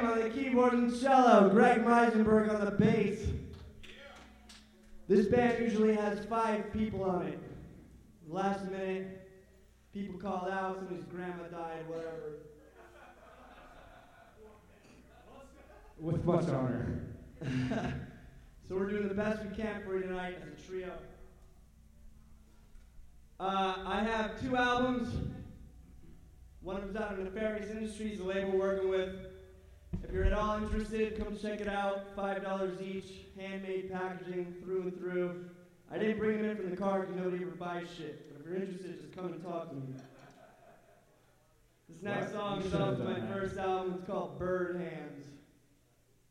Graham on the keyboard and cello, Greg Meisenberg on the bass. This band usually has 5 people on it. Last minute, people called out, somebody's grandma died, whatever. With much honor. So we're doing the best we can for you tonight as a trio. I have 2 albums. One of them's out of Nefarious Industries, the label we're working with. If you're at all interested, come check it out. $5 each, handmade packaging through and through. I didn't bring them in from the car because nobody ever buys shit. But if you're interested, just come and talk to me. This next song is off my first album. It's called Bird Hands.